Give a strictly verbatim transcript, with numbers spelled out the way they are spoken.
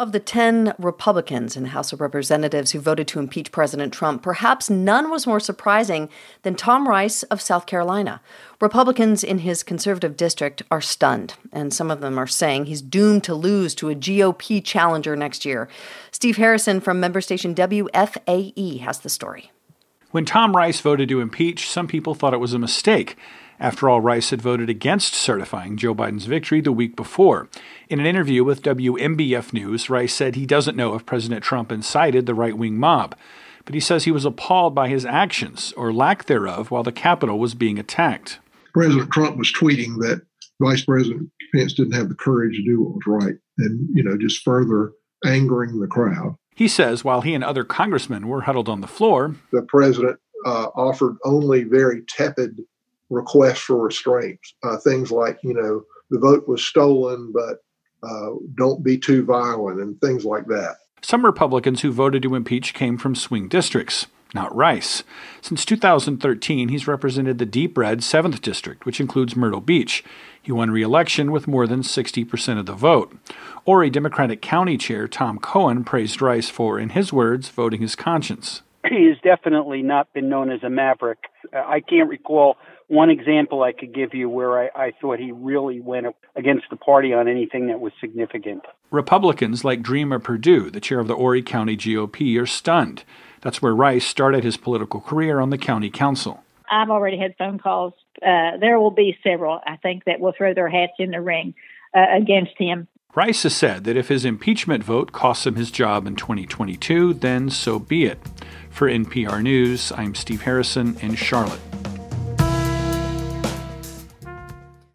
Of the ten Republicans in the House of Representatives who voted to impeach President Trump, perhaps none was more surprising than Tom Rice of South Carolina. Republicans in his conservative district are stunned, and some of them are saying he's doomed to lose to a G O P challenger next year. Steve Harrison from member station W F A E has the story. When Tom Rice voted to impeach, some people thought it was a mistake. After all, Rice had voted against certifying Joe Biden's victory the week before. In an interview with W M B F News, Rice said he doesn't know if President Trump incited the right-wing mob, but he says he was appalled by his actions, or lack thereof, while the Capitol was being attacked. President Trump was tweeting that Vice President Pence didn't have the courage to do what was right, and, you know, just further angering the crowd. He says while he and other congressmen were huddled on the floor, the president uh, offered only very tepid requests for restraints, uh, things like, you know, the vote was stolen, but uh, don't be too violent, and things like that. Some Republicans who voted to impeach came from swing districts, not Rice. Since two thousand thirteen, he's represented the deep red seventh District, which includes Myrtle Beach. He won re-election with more than sixty percent of the vote. Horry Democratic County Chair Tom Cohen praised Rice for, in his words, voting his conscience. He has definitely not been known as a maverick. I can't recall one example I could give you where I, I thought he really went against the party on anything that was significant. Republicans like Dreama Purdue, the chair of the Horry County G O P, are stunned. That's where Rice started his political career on the county council. I've already had phone calls. Uh, there will be several, I think, that will throw their hats in the ring uh, against him. Rice has said that if his impeachment vote costs him his job in twenty twenty-two, then so be it. For N P R News, I'm Steve Harrison in Charlotte.